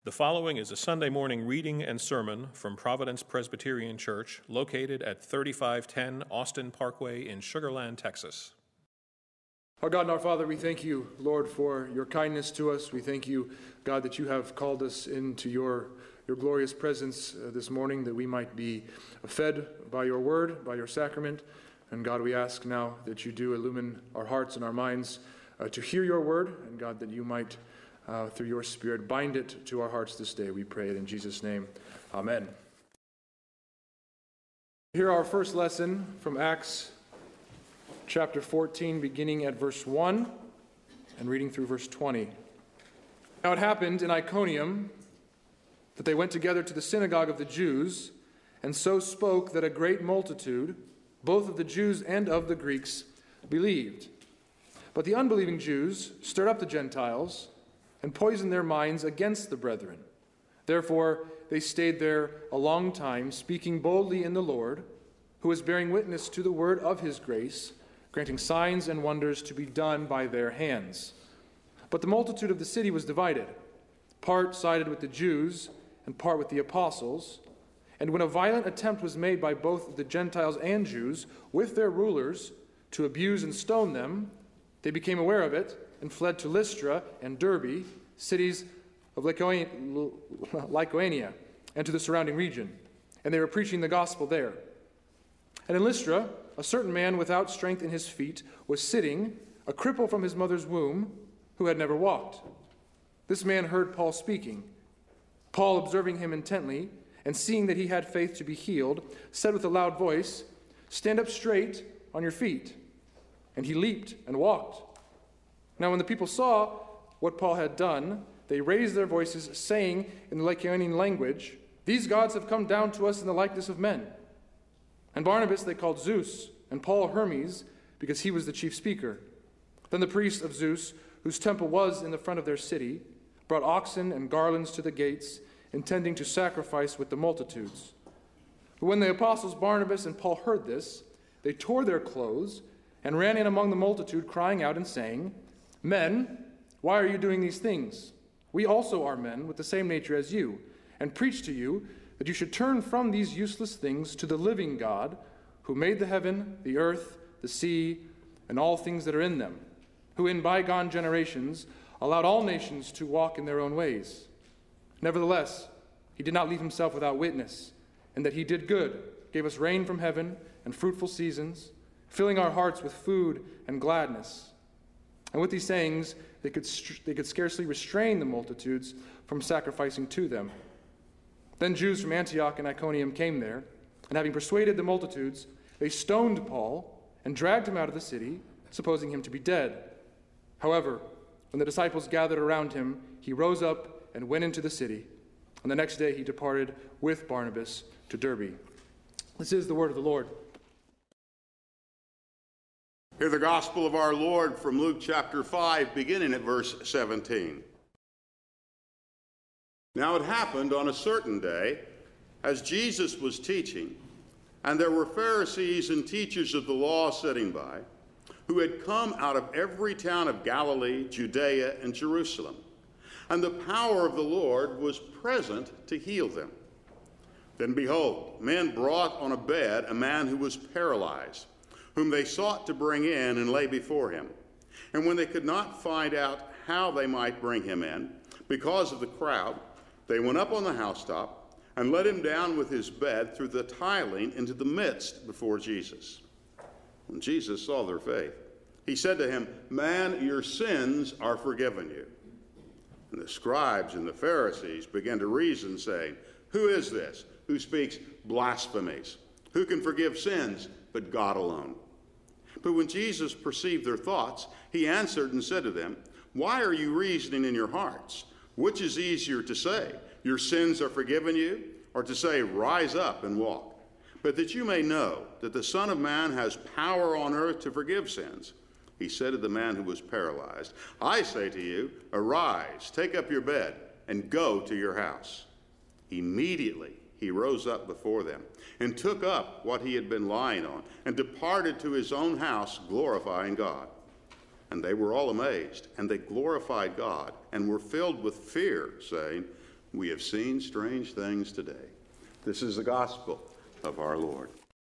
The following is a Sunday morning reading and sermon from Providence Presbyterian Church, located at 3510 Austin Parkway in Sugar Land, Texas. Our God and our Father, we thank you, Lord, for your kindness to us. We thank you, God, that you have called us into your glorious presence this morning, that we might be fed by your word, by your sacrament. And God, we ask now that you do illumine our hearts and our minds to hear your word, and God, that you might through your Spirit, bind it to our hearts this day. We pray it in Jesus' name. Amen. Hear our first lesson from Acts chapter 14, beginning at verse 1 and reading through verse 20. Now it happened in Iconium that they went together to the synagogue of the Jews, and so spoke that a great multitude, both of the Jews and of the Greeks, believed. But the unbelieving Jews stirred up the Gentiles and poisoned their minds against the brethren. Therefore they stayed there a long time, speaking boldly in the Lord, who was bearing witness to the word of his grace, granting signs and wonders to be done by their hands. But the multitude of the city was divided. Part sided with the Jews, and part with the apostles. And when a violent attempt was made by both the Gentiles and Jews, with their rulers, to abuse and stone them, they became aware of it, and fled to Lystra and Derbe, cities of Lycaonia, and to the surrounding region. And they were preaching the gospel there. And in Lystra, a certain man without strength in his feet was sitting, a cripple from his mother's womb, who had never walked. This man heard Paul speaking. Paul, observing him intently, and seeing that he had faith to be healed, said with a loud voice, "Stand up straight on your feet." And he leaped and walked. Now when the people saw what Paul had done, they raised their voices, saying in the Lycaonian language, "These gods have come down to us in the likeness of men." And Barnabas they called Zeus, and Paul Hermes, because he was the chief speaker. Then the priests of Zeus, whose temple was in the front of their city, brought oxen and garlands to the gates, intending to sacrifice with the multitudes. But when the apostles Barnabas and Paul heard this, they tore their clothes and ran in among the multitude, crying out and saying, "Men, why are you doing these things? We also are men with the same nature as you, and preach to you that you should turn from these useless things to the living God, who made the heaven, the earth, the sea, and all things that are in them, who in bygone generations allowed all nations to walk in their own ways. Nevertheless, he did not leave himself without witness, and that he did good, gave us rain from heaven and fruitful seasons, filling our hearts with food and gladness." And with these sayings, they could scarcely restrain the multitudes from sacrificing to them. Then Jews from Antioch and Iconium came there, and having persuaded the multitudes, they stoned Paul and dragged him out of the city, supposing him to be dead. However, when the disciples gathered around him, he rose up and went into the city. And the next day he departed with Barnabas to Derbe. This is the word of the Lord. Hear the gospel of our Lord from Luke chapter 5, beginning at verse 17. Now it happened on a certain day, as Jesus was teaching, and there were Pharisees and teachers of the law sitting by, who had come out of every town of Galilee, Judea, and Jerusalem. And the power of the Lord was present to heal them. Then behold, men brought on a bed a man who was paralyzed, whom they sought to bring in and lay before him. And when they could not find out how they might bring him in, because of the crowd, they went up on the housetop and let him down with his bed through the tiling into the midst before Jesus. When Jesus saw their faith, he said to him, "Man, your sins are forgiven you." And the scribes and the Pharisees began to reason, saying, "Who is this who speaks blasphemies? Who can forgive sins but God alone?" But when Jesus perceived their thoughts, he answered and said to them, "Why are you reasoning in your hearts? Which is easier to say, 'Your sins are forgiven you,' or to say, 'Rise up and walk'? But that you may know that the Son of Man has power on earth to forgive sins." He said to the man who was paralyzed, "I say to you, arise, take up your bed, and go to your house." Immediately he rose up before them and took up what he had been lying on and departed to his own house, glorifying God. And they were all amazed, and they glorified God and were filled with fear, saying, we have seen strange things today. This is the gospel of our Lord.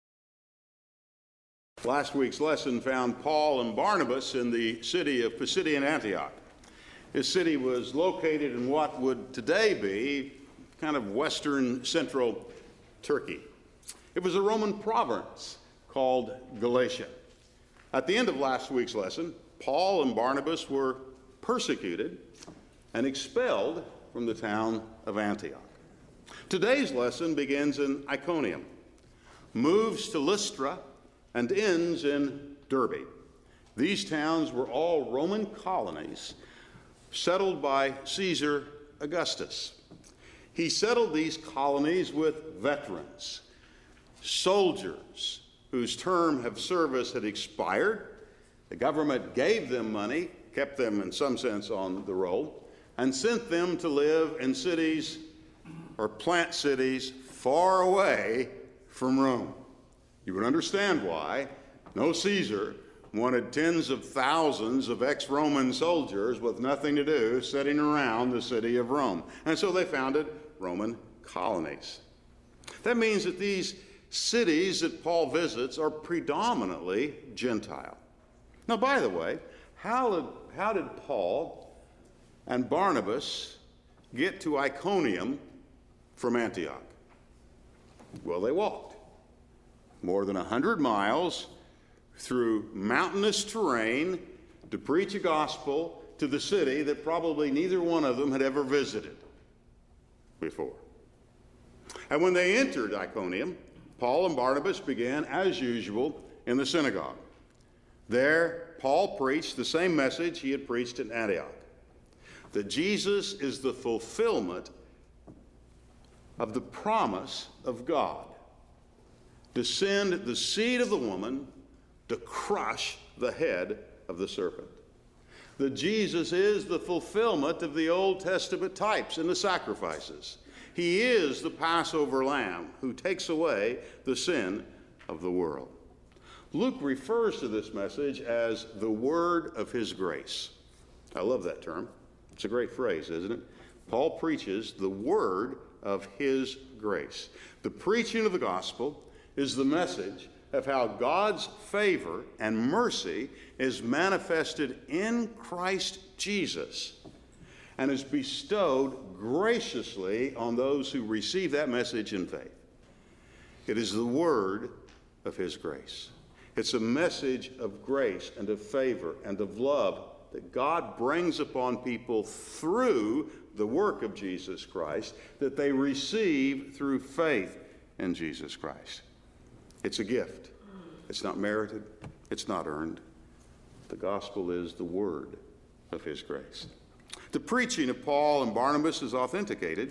Last week's lesson found Paul and Barnabas in the city of Pisidian Antioch. This city was located in what would today be kind of western central Turkey. It was a Roman province called Galatia. At the end of last week's lesson, Paul and Barnabas were persecuted and expelled from the town of Antioch. Today's lesson begins in Iconium, moves to Lystra, and ends in Derbe. These towns were all Roman colonies settled by Caesar Augustus. He settled these colonies with veterans, soldiers whose term of service had expired. The government gave them money, kept them in some sense on the roll, and sent them to live in cities or plant cities far away from Rome. You would understand why no Caesar wanted tens of thousands of ex-Roman soldiers with nothing to do sitting around the city of Rome. And so they founded Roman colonies. That means that these cities that Paul visits are predominantly Gentile. Now, by the way, how did Paul and Barnabas get to Iconium from Antioch? Well, they walked more than 100 miles through mountainous terrain to preach a gospel to the city that probably neither one of them had ever visited before. And when they entered Iconium, Paul and Barnabas began, as usual, in the synagogue. There, Paul preached the same message he had preached in Antioch, that Jesus is the fulfillment of the promise of God to send the seed of the woman to crush the head of the serpent. That Jesus is the fulfillment of the Old Testament types and the sacrifices. He is the Passover lamb who takes away the sin of the world. Luke refers to this message as the word of his grace. I love that term. It's a great phrase, isn't it? Paul preaches the word of his grace. The preaching of the gospel is the message of how God's favor and mercy is manifested in Christ Jesus and is bestowed graciously on those who receive that message in faith. It is the word of his grace. It's a message of grace and of favor and of love that God brings upon people through the work of Jesus Christ that they receive through faith in Jesus Christ. It's a gift. It's not merited. It's not earned. The gospel is the word of his grace. The preaching of Paul and Barnabas is authenticated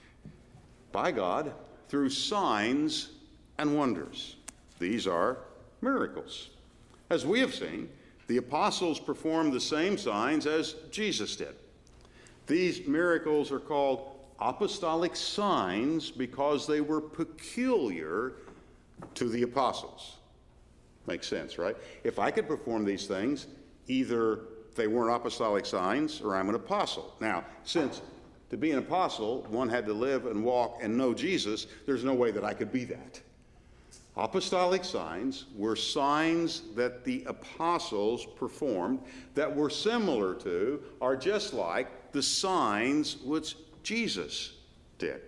by God through signs and wonders. These are miracles. As we have seen, the apostles performed the same signs as Jesus did. These miracles are called apostolic signs because they were peculiar to the apostles. Makes sense, right? If I could perform these things, either they weren't apostolic signs or I'm an apostle. Now, since to be an apostle, one had to live and walk and know Jesus, there's no way that I could be that. Apostolic signs were signs that the apostles performed that were similar to or just like the signs which Jesus did.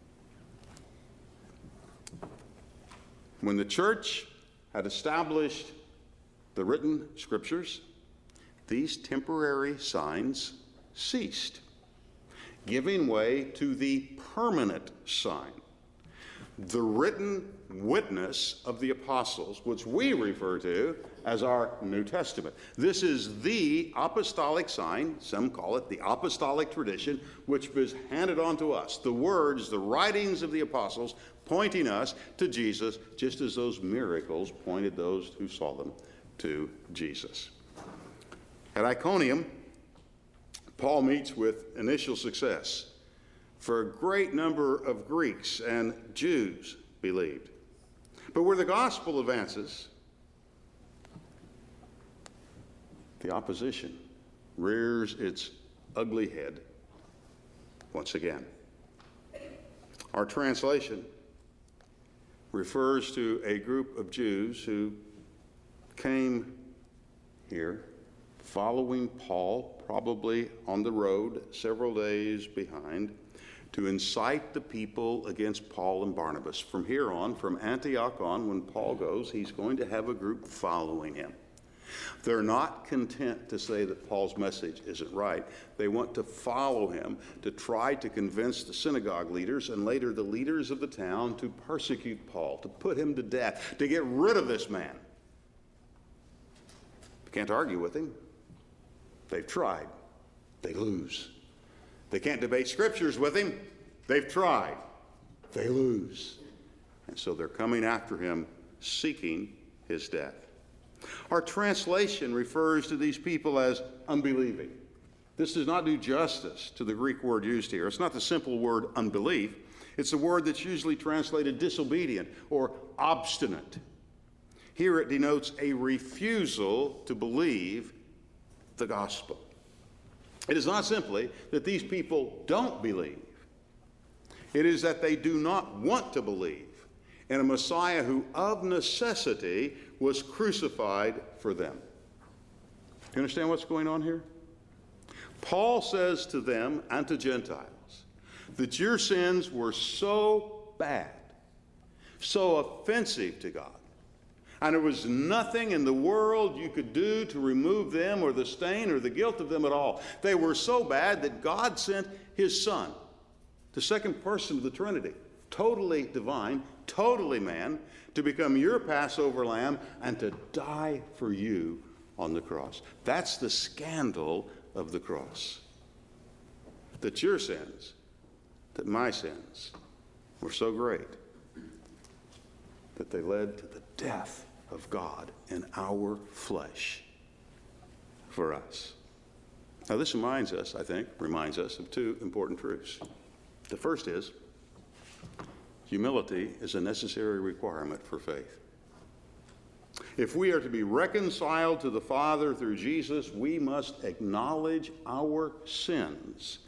When the church had established the written scriptures, these temporary signs ceased, giving way to the permanent sign, the written witness of the apostles, which we refer to as our New Testament. This is the apostolic sign, some call it the apostolic tradition, which was handed on to us. The words, the writings of the apostles pointing us to Jesus, just as those miracles pointed those who saw them to Jesus. At Iconium, Paul meets with initial success, for a great number of Greeks and Jews believed. But where the gospel advances, the opposition rears its ugly head once again. Our translation refers to a group of Jews who came here following Paul, probably on the road several days behind, to incite the people against Paul and Barnabas. From here on, from Antioch on, when Paul goes, he's going to have a group following him. They're not content to say that Paul's message isn't right. They want to follow him, to try to convince the synagogue leaders and later the leaders of the town to persecute Paul, to put him to death, to get rid of this man. They can't argue with him. They've tried. They lose. They can't debate scriptures with him. They've tried. They lose. And so they're coming after him, seeking his death. Our translation refers to these people as unbelieving. This does not do justice to the Greek word used here. It's not the simple word unbelief. It's a word that's usually translated disobedient or obstinate. Here it denotes a refusal to believe the gospel. It is not simply that these people don't believe. It is that they do not want to believe in a Messiah who of necessity was crucified for them. You understand what's going on here? Paul says to them and to Gentiles that your sins were so bad, so offensive to God, and there was nothing in the world you could do to remove them or the stain or the guilt of them at all. They were so bad that God sent his Son, the second person of the Trinity, totally divine, totally man, to become your Passover lamb and to die for you on the cross. That's the scandal of the cross. That your sins, that my sins, were so great that they led to the death of God in our flesh for us. Now this reminds us of two important truths. The first is, humility is a necessary requirement for faith. If we are to be reconciled to the Father through Jesus, we must acknowledge our sins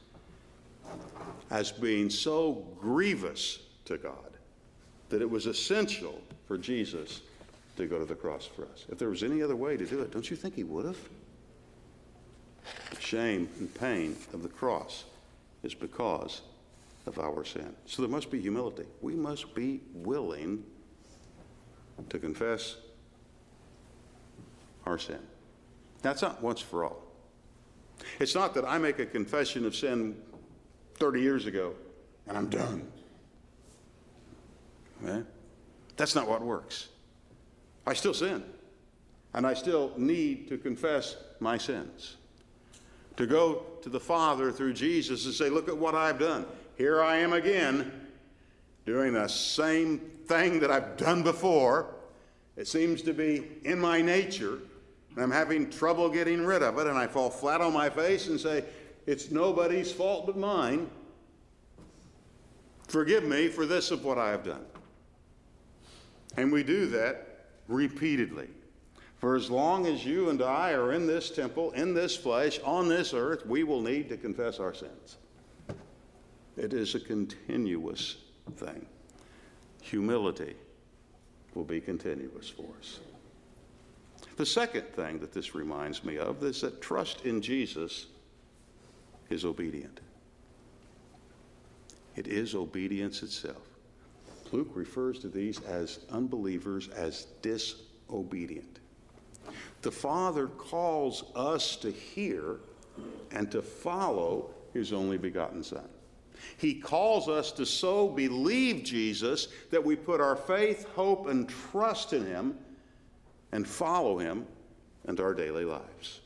as being so grievous to God that it was essential for Jesus to go to the cross for us. If there was any other way to do it, don't you think he would have? The shame and pain of the cross is because of our sin. So there must be humility. We must be willing to confess our sin. That's not once for all. It's not that I make a confession of sin 30 years ago and I'm done. Okay? That's not what works. I still sin, and I still need to confess my sins. To go to the Father through Jesus and say, look at what I've done. Here I am again, doing the same thing that I've done before. It seems to be in my nature, and I'm having trouble getting rid of it, and I fall flat on my face and say, it's nobody's fault but mine. Forgive me for this of what I have done. And we do that repeatedly. For as long as you and I are in this temple, in this flesh, on this earth, we will need to confess our sins. It is a continuous thing. Humility will be continuous for us. The second thing that this reminds me of is that trust in Jesus is obedient. It is obedience itself. Luke refers to these as unbelievers as disobedient. The Father calls us to hear and to follow his only begotten Son. He calls us to so believe Jesus that we put our faith, hope, and trust in him and follow him into our daily lives.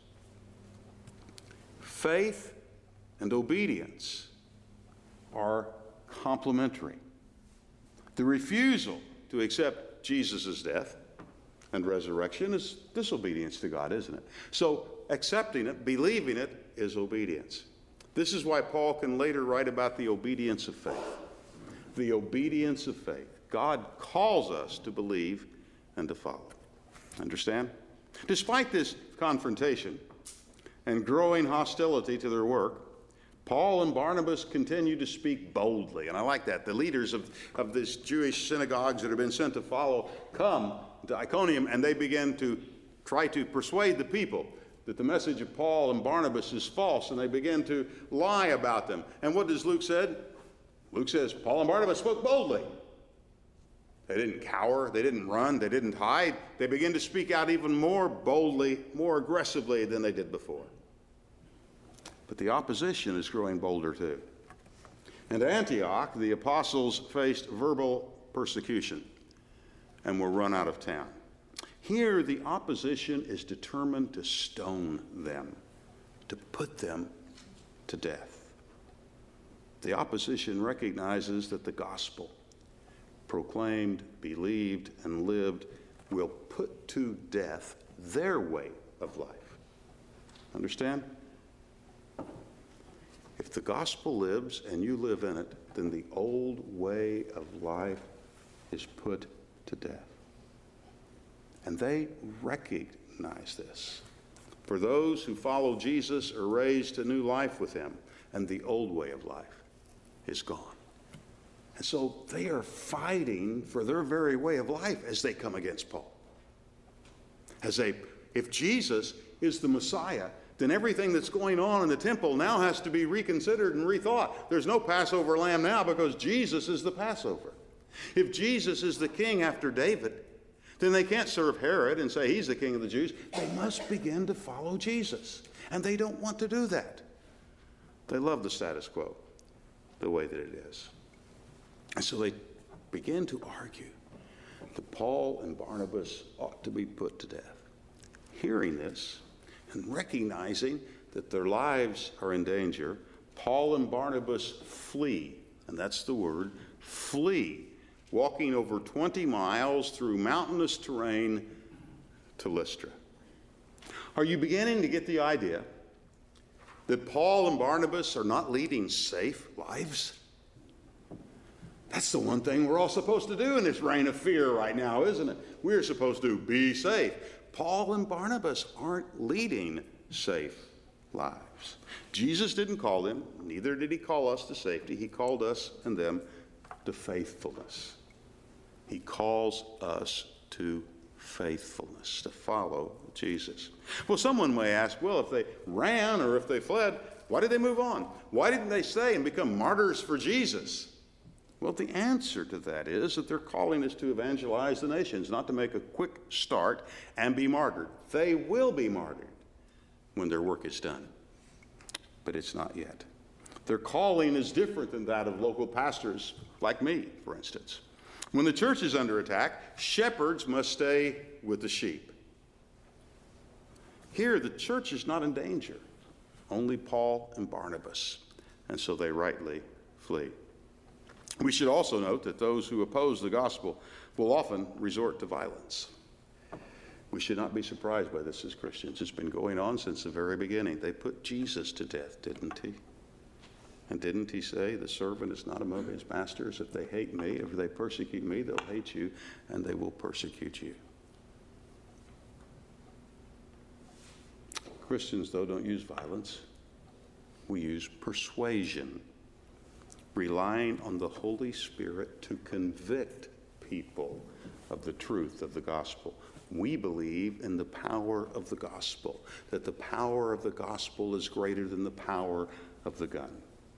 Faith and obedience are complementary. The refusal to accept Jesus' death and resurrection is disobedience to God, isn't it? So accepting it, believing it, is obedience. This is why Paul can later write about the obedience of faith. The obedience of faith. God calls us to believe and to follow. Understand? Despite this confrontation and growing hostility to their work, Paul and Barnabas continue to speak boldly, and I like that. The leaders of these Jewish synagogues that have been sent to follow come to Iconium, and they begin to try to persuade the people that the message of Paul and Barnabas is false, and they begin to lie about them. And what does Luke say? Luke says, Paul and Barnabas spoke boldly. They didn't cower, they didn't run, they didn't hide. They began to speak out even more boldly, more aggressively than they did before. But the opposition is growing bolder too. And at Antioch, the apostles faced verbal persecution and were run out of town. Here, the opposition is determined to stone them, to put them to death. The opposition recognizes that the gospel, proclaimed, believed, and lived, will put to death their way of life. Understand? If the gospel lives and you live in it, then the old way of life is put to death. And they recognize this. For those who follow Jesus are raised to new life with him, and the old way of life is gone. And so they are fighting for their very way of life as they come against Paul. If Jesus is the Messiah, then everything that's going on in the temple now has to be reconsidered and rethought. There's no Passover lamb now because Jesus is the Passover. If Jesus is the king after David, then they can't serve Herod and say he's the king of the Jews. They must begin to follow Jesus. And they don't want to do that. They love the status quo the way that it is. And so they begin to argue that Paul and Barnabas ought to be put to death. Hearing this and recognizing that their lives are in danger, Paul and Barnabas flee, and that's the word, flee, walking over 20 miles through mountainous terrain to Lystra. Are you beginning to get the idea that Paul and Barnabas are not leading safe lives? That's the one thing we're all supposed to do in this reign of fear right now, isn't it? We're supposed to be safe. Paul and Barnabas aren't leading safe lives. Jesus didn't call them, neither did he call us to safety. He called us and them to faithfulness. He calls us to faithfulness, to follow Jesus. Well, someone may ask, well, if they ran or if they fled, why did they move on? Why didn't they stay and become martyrs for Jesus? Well, the answer to that is that their calling is to evangelize the nations, not to make a quick start and be martyred. They will be martyred when their work is done, but it's not yet. Their calling is different than that of local pastors like me, for instance. When the church is under attack, shepherds must stay with the sheep. Here, the church is not in danger, only Paul and Barnabas, and so they rightly flee. We should also note that those who oppose the gospel will often resort to violence. We should not be surprised by this as Christians. It's been going on since the very beginning. They put Jesus to death, didn't he? And didn't he say, the servant is not above his masters? If they hate me, if they persecute me, they'll hate you, and they will persecute you. Christians, though, don't use violence. We use persuasion, relying on the Holy Spirit to convict people of the truth of the gospel. We believe in the power of the gospel, that the power of the gospel is greater than the power of the gun.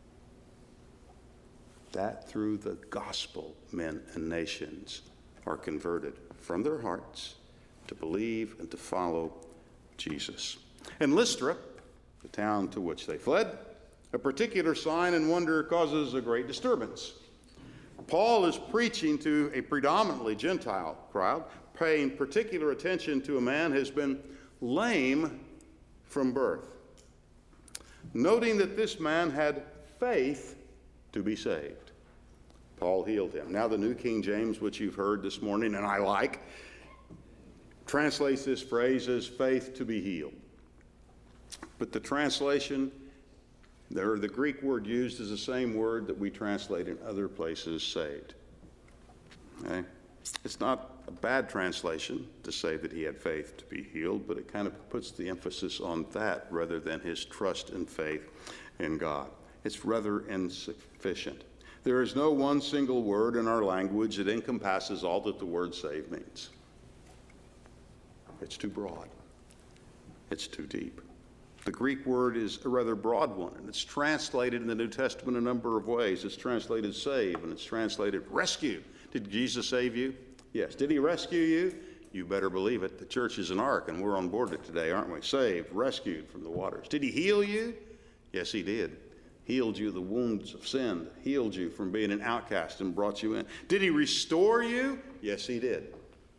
That through the gospel, men and nations are converted from their hearts to believe and to follow Jesus. In Lystra, the town to which they fled, a particular sign and wonder causes a great disturbance. Paul is preaching to a predominantly Gentile crowd, paying particular attention to a man who has been lame from birth, noting that this man had faith to be saved. Paul healed him. Now the New King James, which you've heard this morning, and I like, translates this phrase as faith to be healed. But the translation, the Greek word used is the same word that we translate in other places, saved. Okay? It's not a bad translation to say that he had faith to be healed, but it kind of puts the emphasis on that rather than his trust and faith in God. it's rather insufficient. There is no one single word in our language that encompasses all that the word save means. It's too broad. It's too deep. The Greek word is a rather broad one, and it's translated in the New Testament a number of ways. It's translated save, and it's translated rescue. Did Jesus save you? Yes. Did he rescue you? You better believe it. The church is an ark, and we're on board it today, aren't we? Saved, rescued from the waters. Did he heal you? Yes, he did. Healed you the wounds of sin, healed you from being an outcast and brought you in. Did he restore you? Yes, he did.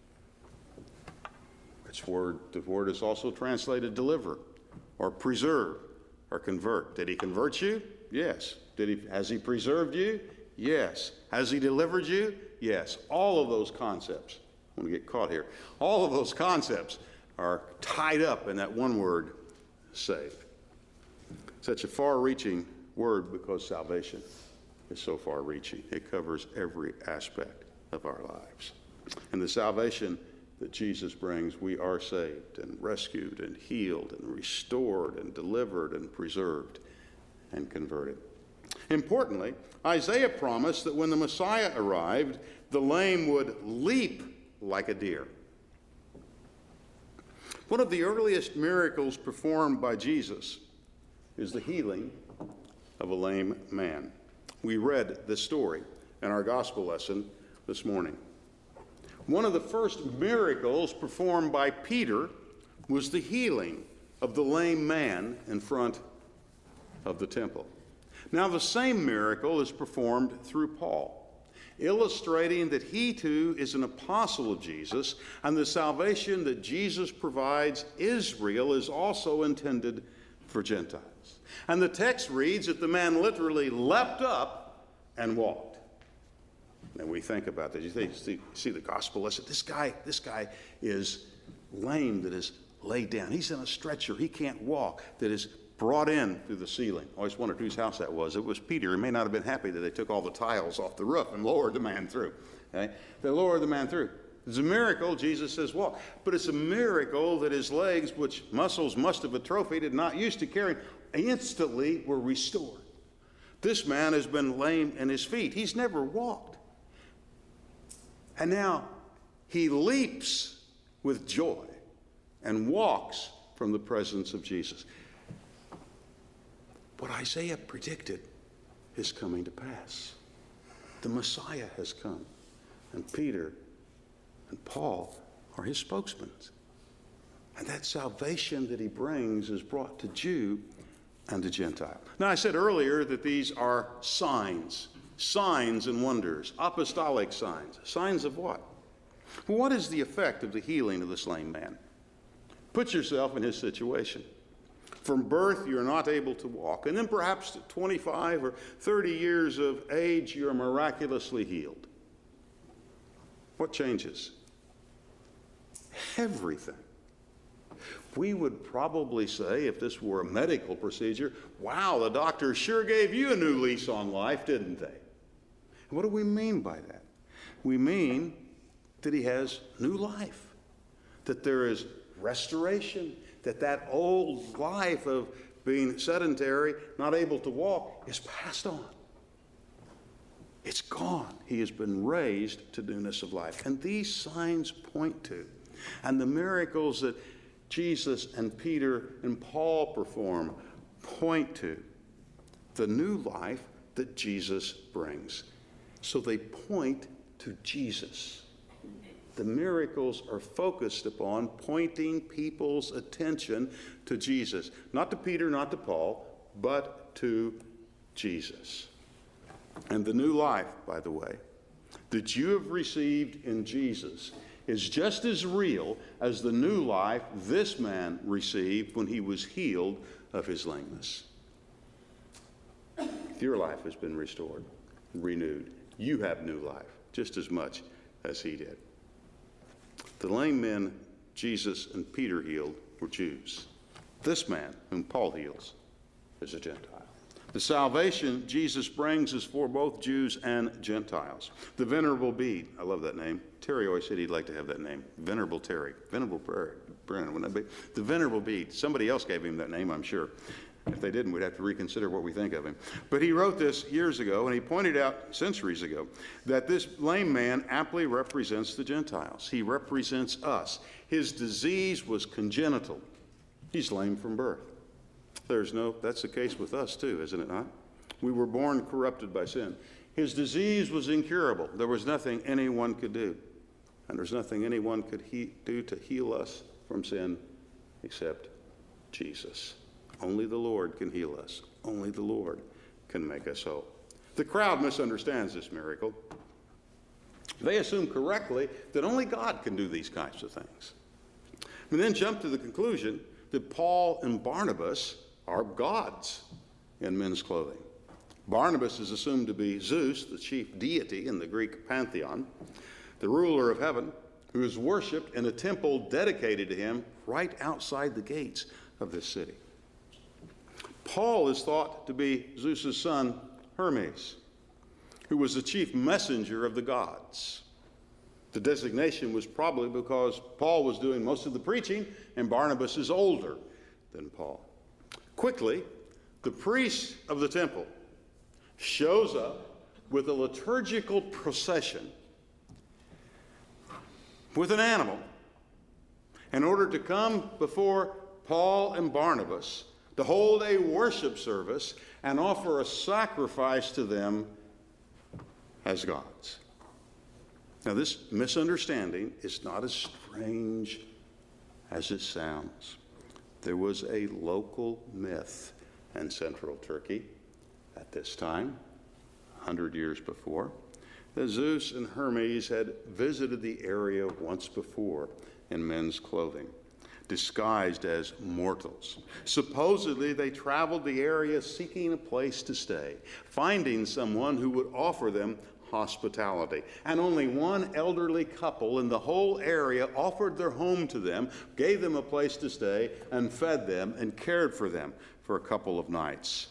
The word is also translated deliver, or preserve, or convert. Did he convert you? Yes. Has he preserved you? Yes. Has he delivered you? Yes. All of those concepts, I'm going to get caught here, all of those concepts are tied up in that one word, save. Such a far-reaching word because salvation is so far-reaching. It covers every aspect of our lives. And the salvation that Jesus brings, we are saved and rescued and healed and restored and delivered and preserved and converted. Importantly, Isaiah promised that when the Messiah arrived, the lame would leap like a deer. One of the earliest miracles performed by Jesus is the healing of a lame man. We read this story in our gospel lesson this morning. One of the first miracles performed by Peter was the healing of the lame man in front of the temple. Now, the same miracle is performed through Paul, illustrating that he too is an apostle of Jesus, and the salvation that Jesus provides Israel is also intended for Gentiles. And the text reads that the man literally leapt up and walked. And we think about this. You see the gospel lesson. This guy is lame, that is laid down. He's in a stretcher. He can't walk, that is brought in through the ceiling. I always wondered whose house that was. It was Peter. He may not have been happy that they took all the tiles off the roof and lowered the man through. Okay? They lowered the man through. It's a miracle. Jesus says walk. But it's a miracle that his legs, which muscles must have atrophied and not used to carrying, instantly were restored. This man has been lame in his feet. He's never walked. And now he leaps with joy and walks from the presence of Jesus. What Isaiah predicted is coming to pass. The Messiah has come, and Peter and Paul are his spokesmen. And that salvation that he brings is brought to Jew and to Gentile. Now, I said earlier that these are signs and wonders, apostolic signs. Signs of what? Well, what is the effect of the healing of this lame man? Put yourself in his situation. From birth, you're not able to walk. And then perhaps at 25 or 30 years of age, you're miraculously healed. What changes? Everything. We would probably say, if this were a medical procedure, wow, the doctor sure gave you a new lease on life, didn't they? What do we mean by that? We mean that he has new life, that there is restoration, that old life of being sedentary, not able to walk, is passed on. It's gone. He has been raised to newness of life. And these signs point to, and the miracles that Jesus and Peter and Paul perform point to the new life that Jesus brings. So they point to Jesus. The miracles are focused upon pointing people's attention to Jesus. Not to Peter, not to Paul, but to Jesus. And the new life, by the way, that you have received in Jesus is just as real as the new life this man received when he was healed of his lameness. Your life has been restored, renewed. You have new life just as much as he did. The lame men Jesus and Peter healed were Jews. This man, whom Paul heals, is a Gentile. The salvation Jesus brings is for both Jews and Gentiles. The Venerable Bede, I love that name. Terry always said he'd like to have that name. Venerable Terry. Venerable Brandon, wouldn't that be? The Venerable Bede. Somebody else gave him that name, I'm sure. If they didn't, we'd have to reconsider what we think of him. But he wrote this years ago, and he pointed out centuries ago that this lame man aptly represents the Gentiles. He represents us. His disease was congenital. He's lame from birth. That's the case with us too, isn't it not? We were born corrupted by sin. His disease was incurable. There was nothing anyone could do. And there's nothing anyone could do to heal us from sin except Jesus. Only the Lord can heal us. Only the Lord can make us whole. The crowd misunderstands this miracle. They assume correctly that only God can do these kinds of things. And then jump to the conclusion that Paul and Barnabas are gods in men's clothing. Barnabas is assumed to be Zeus, the chief deity in the Greek pantheon, the ruler of heaven, who is worshipped in a temple dedicated to him right outside the gates of this city. Paul is thought to be Zeus's son, Hermes, who was the chief messenger of the gods. The designation was probably because Paul was doing most of the preaching and Barnabas is older than Paul. Quickly, the priest of the temple shows up with a liturgical procession with an animal in order to come before Paul and Barnabas to hold a worship service and offer a sacrifice to them as gods. Now, this misunderstanding is not as strange as it sounds. There was a local myth in central Turkey at this time, 100 years before, that Zeus and Hermes had visited the area once before in men's clothing, disguised as mortals. Supposedly, they traveled the area seeking a place to stay, finding someone who would offer them hospitality. And only one elderly couple in the whole area offered their home to them, gave them a place to stay, and fed them and cared for them for a couple of nights.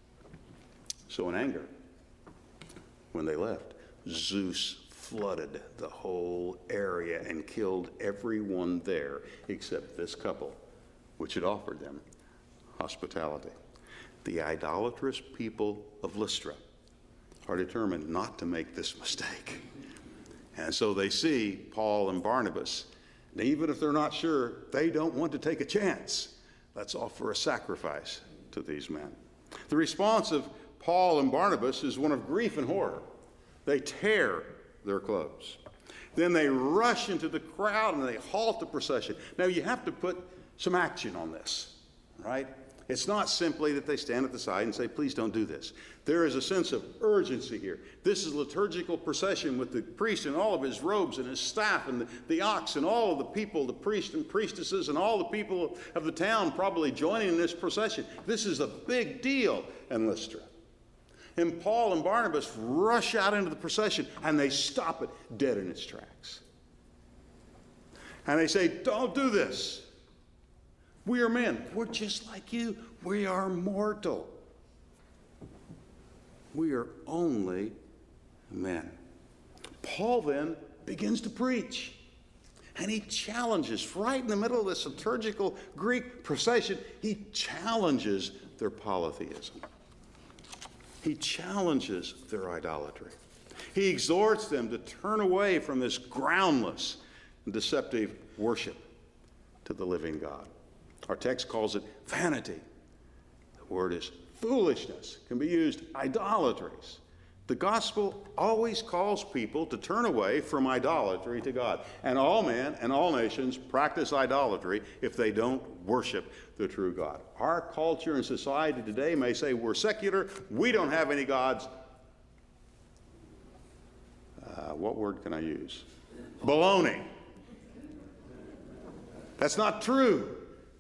So in anger, when they left, Zeus flooded the whole area and killed everyone there except this couple, which had offered them hospitality. The idolatrous people of Lystra are determined not to make this mistake. And so they see Paul and Barnabas, and even if they're not sure, they don't want to take a chance. Let's offer a sacrifice to these men. The response of Paul and Barnabas is one of grief and horror. They tear their clothes. Then they rush into the crowd and they halt the procession. Now you have to put some action on this, right? It's not simply that they stand at the side and say, please don't do this. There is a sense of urgency here. This is a liturgical procession with the priest in all of his robes and his staff and the ox and all of the people, the priests and priestesses and all the people of the town probably joining in this procession. This is a big deal in Lystra. And Paul and Barnabas rush out into the procession and they stop it dead in its tracks. And they say, don't do this. We are men. We're just like you. We are mortal. We are only men. Paul then begins to preach. And he challenges, right in the middle of this liturgical Greek procession, he challenges their polytheism. He challenges their idolatry. He exhorts them to turn away from this groundless and deceptive worship to the living God. Our text calls it vanity. The word is foolishness. It can be used idolatries. The gospel always calls people to turn away from idolatry to God. And all men and all nations practice idolatry if they don't worship the true God. Our culture and society today may say we're secular, we don't have any gods. What word can I use? Baloney. That's not true.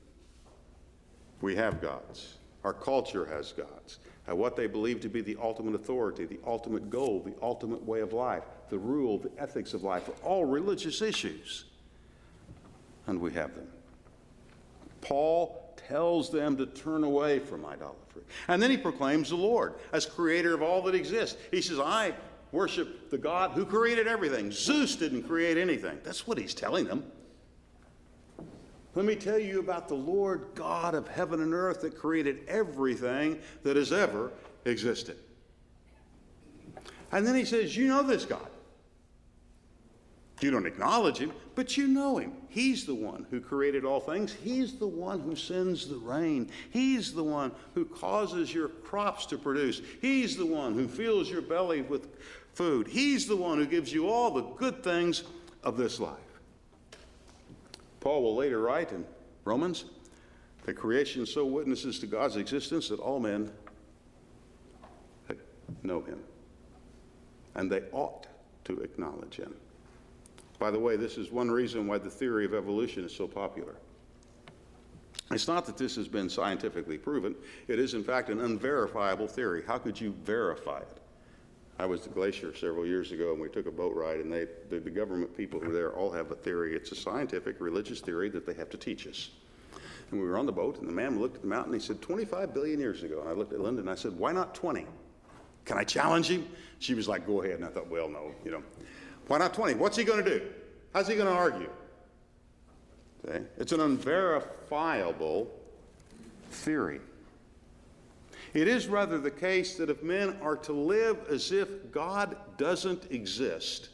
We have gods. Our culture has gods. And what they believe to be the ultimate authority, the ultimate goal, the ultimate way of life, the rule, the ethics of life, are all religious issues. And we have them. Paul tells them to turn away from idolatry. And then he proclaims the Lord as creator of all that exists. He says, I worship the God who created everything. Zeus didn't create anything. That's what he's telling them. Let me tell you about the Lord God of heaven and earth that created everything that has ever existed. And then he says, you know this God. You don't acknowledge him, but you know him. He's the one who created all things. He's the one who sends the rain. He's the one who causes your crops to produce. He's the one who fills your belly with food. He's the one who gives you all the good things of this life. Paul will later write in Romans that creation so witnesses to God's existence that all men know him, and they ought to acknowledge him. By the way, this is one reason why the theory of evolution is so popular. It's not that this has been scientifically proven. It is, in fact, an unverifiable theory. How could you verify it? I was at the Glacier several years ago, and we took a boat ride, and the government people who are there all have a theory. It's a scientific, religious theory that they have to teach us. And we were on the boat, and the man looked at the mountain, and he said, 25 billion years ago. And I looked at Linda, and I said, why not 20? Can I challenge him? She was like, go ahead. And I thought, well, no, Why not 20? What's he going to do? How's he going to argue? Okay? It's an unverifiable theory. It is rather the case that if men are to live as if God doesn't exist,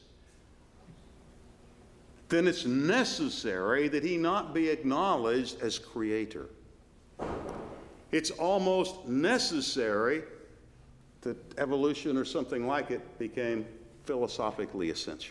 then it's necessary that he not be acknowledged as creator. It's almost necessary that evolution or something like it became philosophically essential.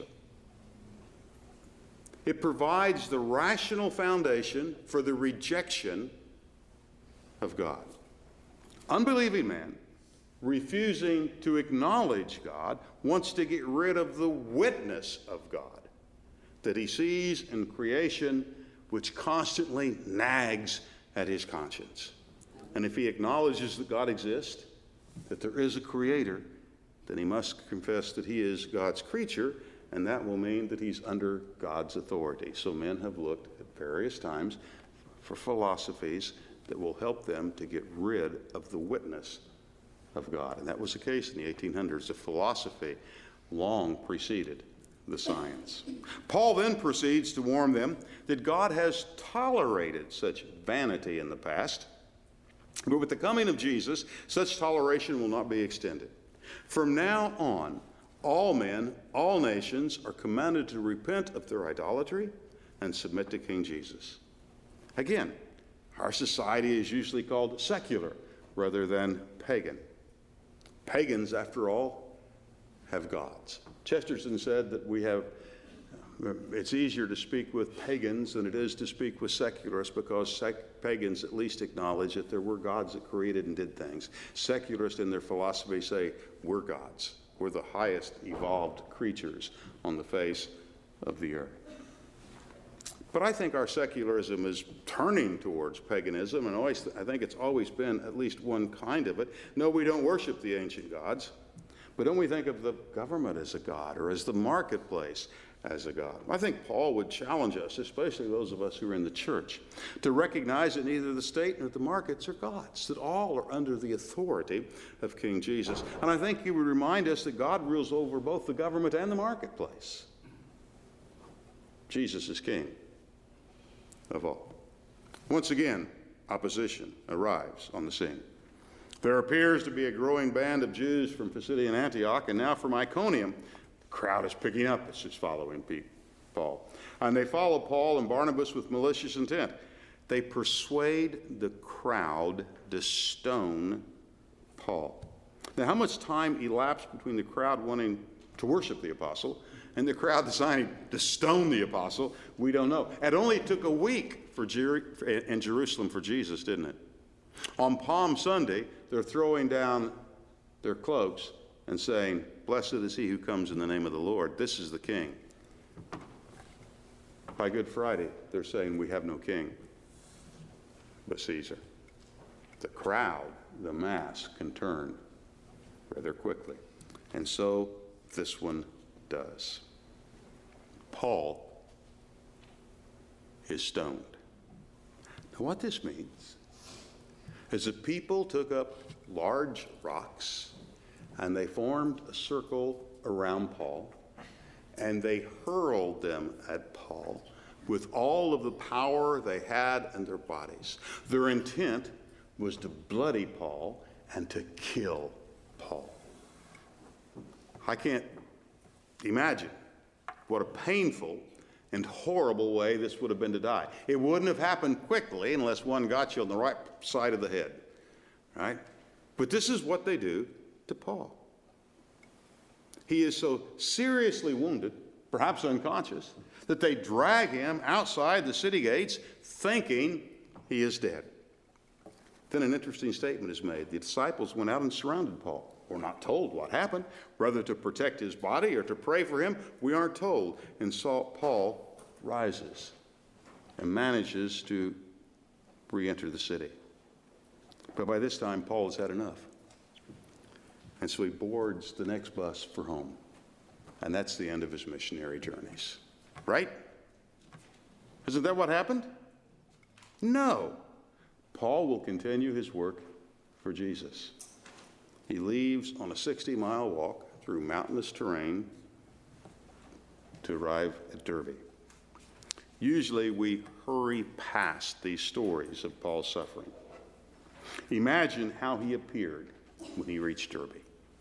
It provides the rational foundation for the rejection of God. Unbelieving man, refusing to acknowledge God, wants to get rid of the witness of God that he sees in creation, which constantly nags at his conscience. And if he acknowledges that God exists, that there is a creator, then he must confess that he is God's creature, and that will mean that he's under God's authority. So men have looked at various times for philosophies that will help them to get rid of the witness of God. And that was the case in the 1800s. The philosophy long preceded the science. Paul then proceeds to warn them that God has tolerated such vanity in the past, but with the coming of Jesus, such toleration will not be extended. From now on, all men, all nations are commanded to repent of their idolatry and submit to King Jesus. Again, our society is usually called secular rather than pagan. Pagans, after all, have gods. Chesterton said that it's easier to speak with pagans than it is to speak with secularists, because pagans at least acknowledge that there were gods that created and did things. Secularists in their philosophy say we're gods. We're the highest evolved creatures on the face of the earth. But I think our secularism is turning towards paganism, and I think it's always been at least one kind of it. No, we don't worship the ancient gods, but don't we think of the government as a god, or as the marketplace as a god? I think Paul would challenge us, especially those of us who are in the church, to recognize that neither the state nor the markets are gods, that all are under the authority of King Jesus. And I think he would remind us that God rules over both the government and the marketplace. Jesus is king of all. Once again, opposition arrives on the scene. There appears to be a growing band of Jews from Pisidian Antioch, and now from Iconium. The crowd is picking up as it's following Paul. And they follow Paul and Barnabas with malicious intent. They persuade the crowd to stone Paul. Now, how much time elapsed between the crowd wanting to worship the apostle and the crowd deciding to stone the apostle, we don't know. It only took a week in Jerusalem for Jesus, didn't it? On Palm Sunday, they're throwing down their cloaks and saying, "Blessed is he who comes in the name of the Lord. This is the king." By Good Friday, they're saying, "We have no king but Caesar." The crowd, the mass, can turn rather quickly. And so this one does. Paul is stoned. Now, what this means is that people took up large rocks and they formed a circle around Paul, and they hurled them at Paul, with all of the power they had in their bodies. Their intent was to bloody Paul and to kill Paul. I can't imagine what a painful and horrible way this would have been to die. It wouldn't have happened quickly unless one got you on the right side of the head, right? But this is what they do to Paul. He is so seriously wounded, perhaps unconscious, that they drag him outside the city gates thinking he is dead. Then an interesting statement is made. The disciples went out and surrounded Paul. We're not told what happened, whether to protect his body or to pray for him. We aren't told. And Paul rises and manages to re-enter the city. But by this time, Paul has had enough. And so he boards the next bus for home. And that's the end of his missionary journeys. Right? Isn't that what happened? No. Paul will continue his work for Jesus. He leaves on a 60-mile walk through mountainous terrain to arrive at Derbe. Usually we hurry past these stories of Paul's suffering. Imagine how he appeared when he reached Derbe.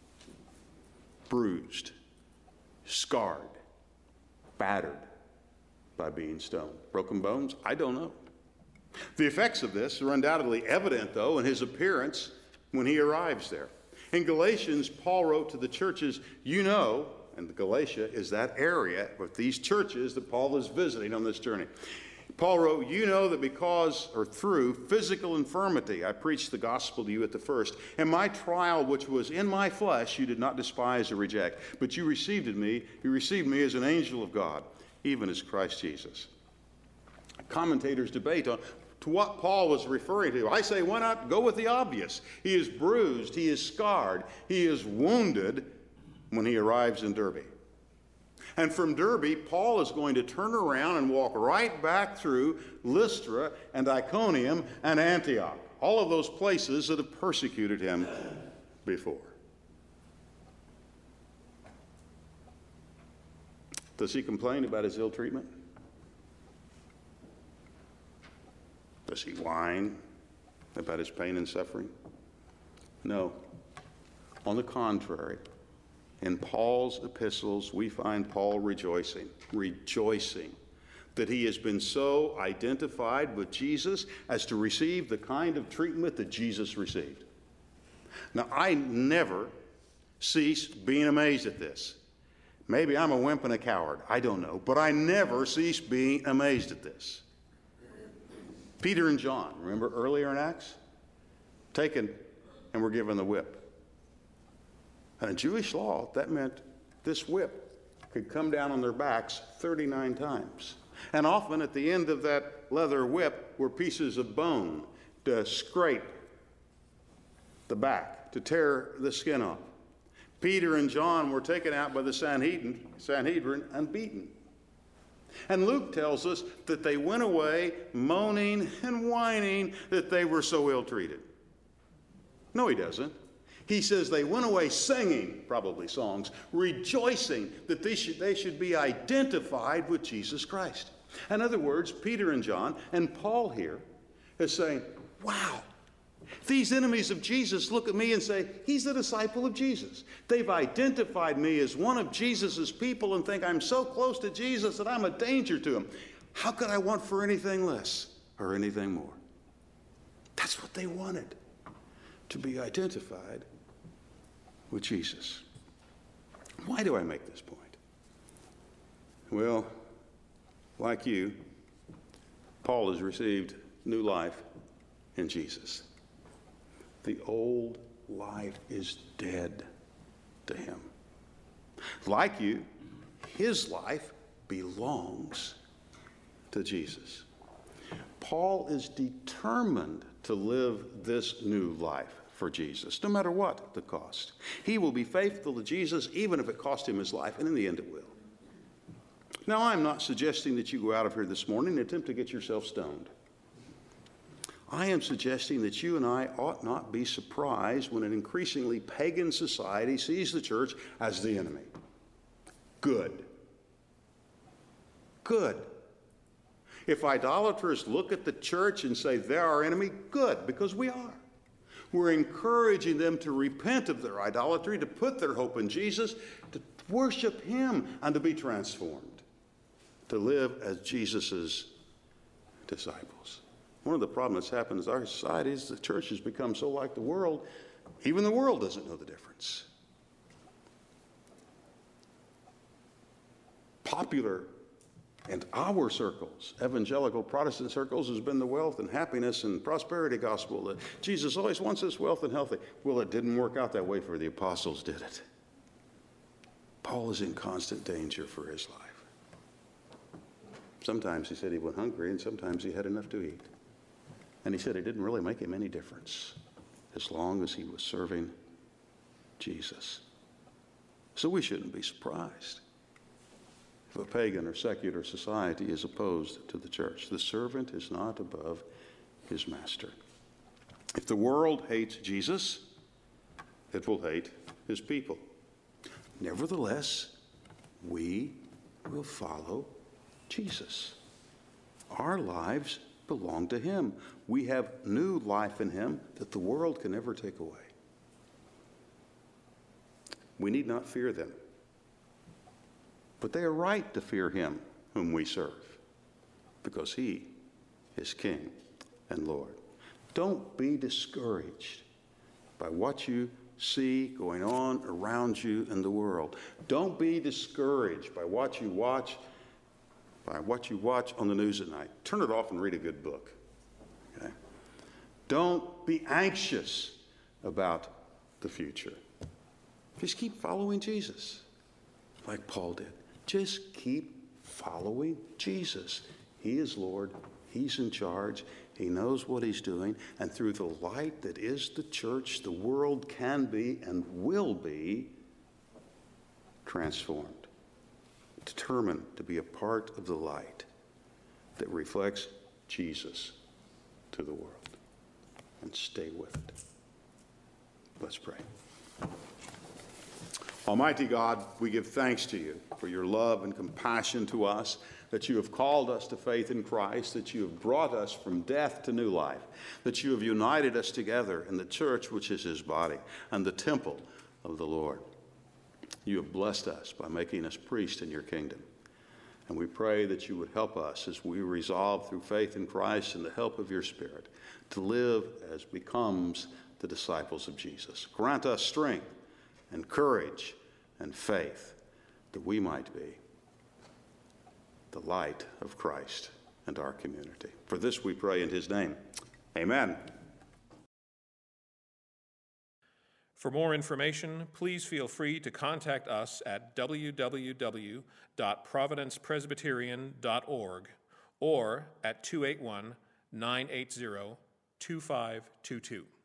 Bruised, scarred, battered by being stoned. Broken bones? I don't know. The effects of this are undoubtedly evident, though, in his appearance when he arrives there. In Galatians, Paul wrote to the churches, you know, and Galatia is that area with these churches that Paul is visiting on this journey. Paul wrote, you know that because, or through physical infirmity, I preached the gospel to you at the first, and my trial which was in my flesh you did not despise or reject, but you received me as an angel of God, even as Christ Jesus. Commentators debate on to what Paul was referring to. I say, why not go with the obvious? He is bruised, he is scarred, he is wounded when he arrives in Derbe. And from Derbe, Paul is going to turn around and walk right back through Lystra and Iconium and Antioch, all of those places that have persecuted him before. Does he complain about his ill treatment? Does he whine about his pain and suffering? No. On the contrary, in Paul's epistles, we find Paul rejoicing that he has been so identified with Jesus as to receive the kind of treatment that Jesus received. Now, I never cease being amazed at this. Maybe I'm a wimp and a coward, I don't know, but I never cease being amazed at this. Peter and John, remember earlier in Acts? Taken and were given the whip. And in Jewish law, that meant this whip could come down on their backs 39 times. And often at the end of that leather whip were pieces of bone to scrape the back, to tear the skin off. Peter and John were taken out by the Sanhedrin and beaten. And Luke tells us that they went away moaning and whining that they were so ill-treated. No, he doesn't. He says they went away singing, probably songs, rejoicing that they should be identified with Jesus Christ. In other words, Peter and John, and Paul here, is saying, wow, these enemies of Jesus look at me and say, he's a disciple of Jesus. They've identified me as one of Jesus's people and think I'm so close to Jesus that I'm a danger to him. How could I want for anything less or anything more? That's what they wanted, to be identified with Jesus. Why do I make this point? Well, like you, Paul has received new life in Jesus. The old life is dead to him. Like you, his life belongs to Jesus. Paul is determined to live this new life for Jesus, no matter what the cost. He will be faithful to Jesus even if it cost him his life, and in the end it will. Now, I'm not suggesting that you go out of here this morning and attempt to get yourself stoned. I am suggesting that you and I ought not be surprised when an increasingly pagan society sees the church as the enemy. Good. If idolaters look at the church and say they're our enemy, good, because we are. We're encouraging them to repent of their idolatry, to put their hope in Jesus, to worship him, and to be transformed, to live as Jesus' disciples. One of the problems that's happened in our society is the church has become so like the world, even the world doesn't know the difference. Popular in our circles, evangelical Protestant circles, has been the wealth and happiness and prosperity gospel. That Jesus always wants us wealth and healthy. Well, it didn't work out that way for the apostles, did it? Paul is in constant danger for his life. Sometimes he said he went hungry, and sometimes he had enough to eat. And he said it didn't really make him any difference as long as he was serving Jesus. So we shouldn't be surprised if a pagan or secular society is opposed to the church. The servant is not above his master. If the world hates Jesus, it will hate his people. Nevertheless, we will follow Jesus. Our lives belong to him. We have new life in him that the world can never take away. We need not fear them. But they are right to fear him whom we serve, because he is King and Lord. Don't be discouraged by what you see going on around you in the world. Don't be discouraged by what you watch on the news at night. Turn it off and read a good book. Okay? Don't be anxious about the future. Just keep following Jesus, like Paul did. Just keep following Jesus. He is Lord. He's in charge. He knows what he's doing. And through the light that is the church, the world can be and will be transformed. Determined to be a part of the light that reflects Jesus to the world. And stay with it. Let's pray. Almighty God, we give thanks to you for your love and compassion to us, that you have called us to faith in Christ, that you have brought us from death to new life, that you have united us together in the church, which is his body, and the temple of the Lord. You have blessed us by making us priests in your kingdom. And we pray that you would help us as we resolve through faith in Christ and the help of your Spirit to live as becomes the disciples of Jesus. Grant us strength and courage and faith that we might be the light of Christ and our community. For this we pray in his name. Amen. For more information, please feel free to contact us at www.providencepresbyterian.org or at 281-980-2522.